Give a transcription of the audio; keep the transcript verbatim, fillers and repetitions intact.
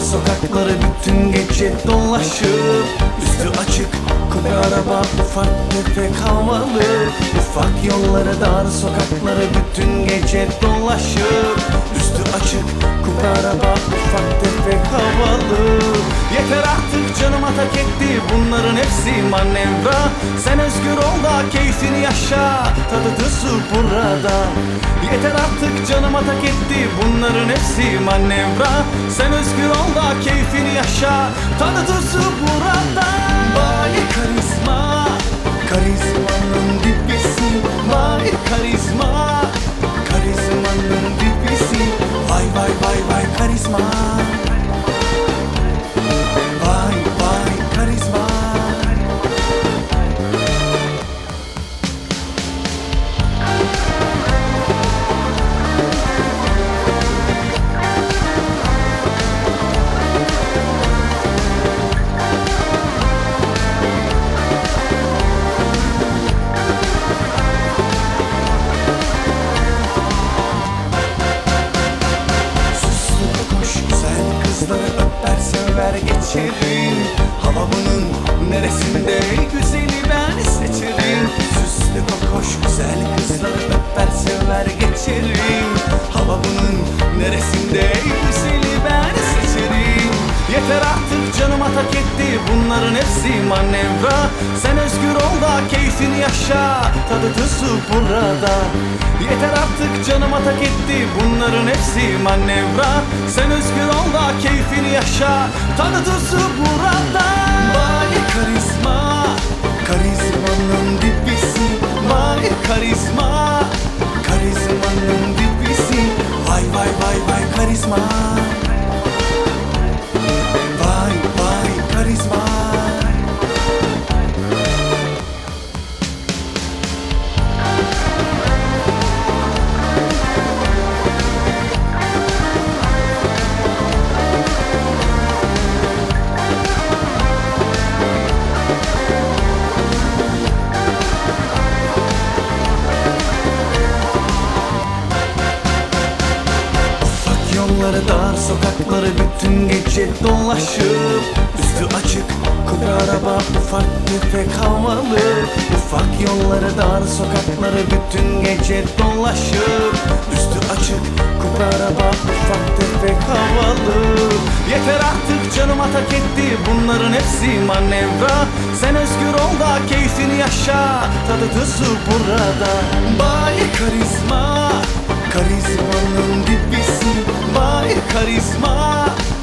sokakları bütün gece dolaşıp üstü açık kupe araba, ufak tefek havalı. Ufak yolları, dar sokakları bütün gece dolaşıp üstü açık kupe araba, ufak tefek havalı. Yeter artık, canıma tak etti bunların hepsi manevra. Sen özgür ol da keyfini yaşa, tadı tuzu burada. Yeter artık, canıma tak etti bunların hepsi manevra. Sen özgür ol da keyfini yaşa, tadı tuzu burada. Vay karizma, karizmanın dibisi. Vay karizma, karizmanın dibisi. Vay vay vay vay karizma. Vay vay karizma. Geçerim. Hava bunun neresinde, güzeli ben seçerim. Süslü kokoş güzel kızları öper sever geçerim. Hava bunun neresinde, güzeli ben seçerim. Yeter artık, canıma tak etti bunların hepsi manevra. Sen özgür ol da keyfini yaşa, tadı tuzu burada. Yeter artık, canıma tak etti bunların hepsi manevra. Sen özgür ol da keyfini yaşa, tadı tuzu burada. Vay karizma, karizmanın dibisi. Vay karizma, karizmanın dibisi. Vay vay vay vay karizma. Vay vay karizma. Yolları, dar sokakları bütün gece dolaşıp üstü açık kupe araba, ufak tefek havalı. Ufak yolları, dar sokakları bütün gece dolaşıp üstü açık kupe araba, ufak tefek havalı. Yeter artık, canıma tak etti bunların hepsi manevra. Sen özgür ol da keyfini yaşa, tadı tuzu burada. Vay karizma, karizmanın dibisi. Vay karizma,